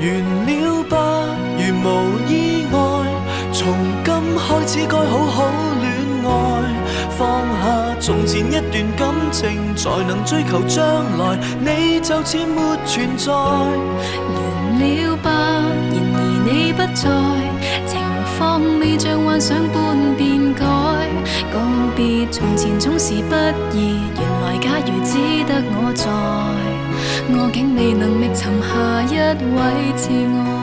完了吧，如無意外，從今開始該好好戀愛，放下從前一段感情，才能追求將來，你就似沒存在。 完了吧，然而你不在，情況未像幻想般變改，告別從前總是不易，原來假如只得我在，我竟未能覓尋下一位摯愛。